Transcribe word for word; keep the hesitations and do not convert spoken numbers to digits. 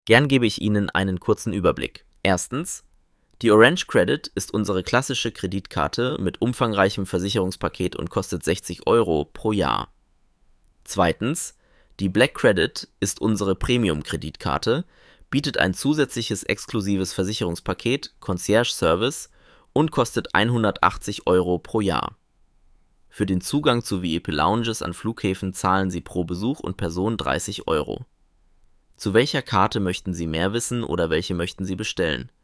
Gern gebe ich Ihnen einen kurzen Überblick. Erstens: Die Orange Credit ist unsere klassische Kreditkarte mit umfangreichem Versicherungspaket und kostet sechzig Euro pro Jahr. Zweitens: Die Black Credit ist unsere Premium-Kreditkarte, bietet ein zusätzliches exklusives Versicherungspaket, Concierge-Service und kostet hundertachtzig Euro pro Jahr. Für den Zugang zu V I P-Lounges an Flughäfen zahlen Sie pro Besuch und Person dreißig Euro. Zu welcher Karte möchten Sie mehr wissen oder welche möchten Sie bestellen